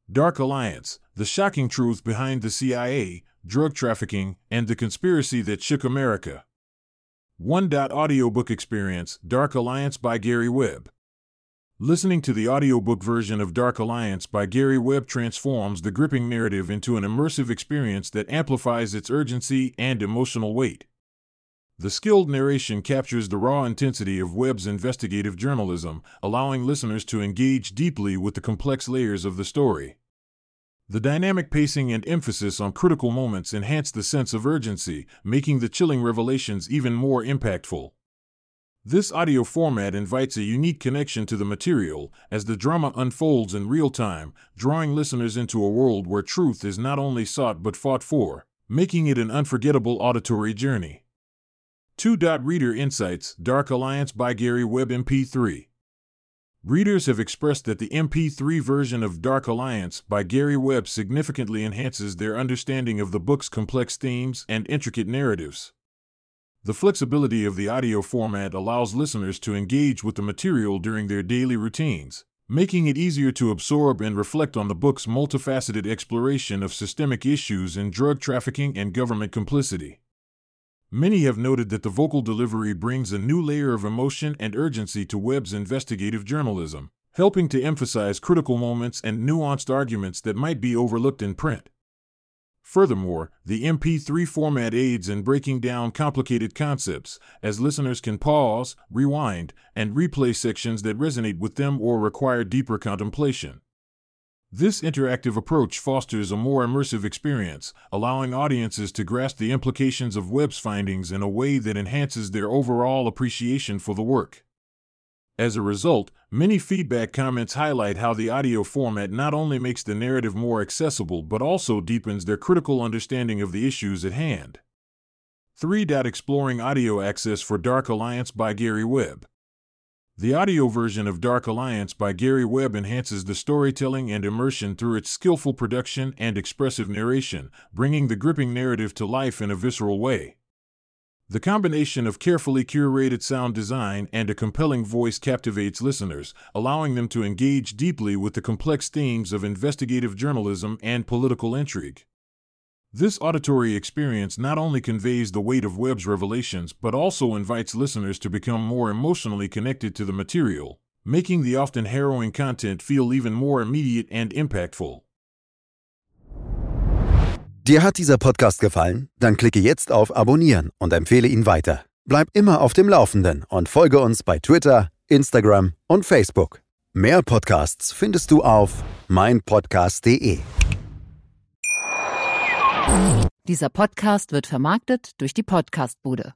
Dark Alliance: The Shocking Truth Behind the CIA, Drug Trafficking, and the Conspiracy That Shook America. Audiobook experience, Dark Alliance by Gary Webb. Listening to the audiobook version of Dark Alliance by Gary Webb transforms the gripping narrative into an immersive experience that amplifies its urgency and emotional weight. The skilled narration captures the raw intensity of Webb's investigative journalism, allowing listeners to engage deeply with the complex layers of the story. The dynamic pacing and emphasis on critical moments enhance the sense of urgency, making the chilling revelations even more impactful. This audio format invites a unique connection to the material, as the drama unfolds in real time, drawing listeners into a world where truth is not only sought but fought for, making it an unforgettable auditory journey. Reader Insights: Dark Alliance by Gary Webb MP3. Readers have expressed that the MP3 version of Dark Alliance by Gary Webb significantly enhances their understanding of the book's complex themes and intricate narratives. The flexibility of the audio format allows listeners to engage with the material during their daily routines, making it easier to absorb and reflect on the book's multifaceted exploration of systemic issues in drug trafficking and government complicity. Many have noted that the vocal delivery brings a new layer of emotion and urgency to Webb's investigative journalism, helping to emphasize critical moments and nuanced arguments that might be overlooked in print. Furthermore, the MP3 format aids in breaking down complicated concepts, as listeners can pause, rewind, and replay sections that resonate with them or require deeper contemplation. This interactive approach fosters a more immersive experience, allowing audiences to grasp the implications of Webb's findings in a way that enhances their overall appreciation for the work. As a result, many feedback comments highlight how the audio format not only makes the narrative more accessible but also deepens their critical understanding of the issues at hand. Exploring audio access for Dark Alliance by Gary Webb. The audio version of Dark Alliance by Gary Webb enhances the storytelling and immersion through its skillful production and expressive narration, bringing the gripping narrative to life in a visceral way. The combination of carefully curated sound design and a compelling voice captivates listeners, allowing them to engage deeply with the complex themes of investigative journalism and political intrigue. This auditory experience not only conveys the weight of Webb's revelations but also invites listeners to become more emotionally connected to the material, making the often harrowing content feel even more immediate and impactful. Dir hat dieser Podcast gefallen? Dann klicke jetzt auf Abonnieren und empfehle ihn weiter. Bleib immer auf dem Laufenden und folge uns bei Twitter, Instagram und Facebook. Mehr Podcasts findest du auf meinpodcast.de. Dieser Podcast wird vermarktet durch die Podcastbude.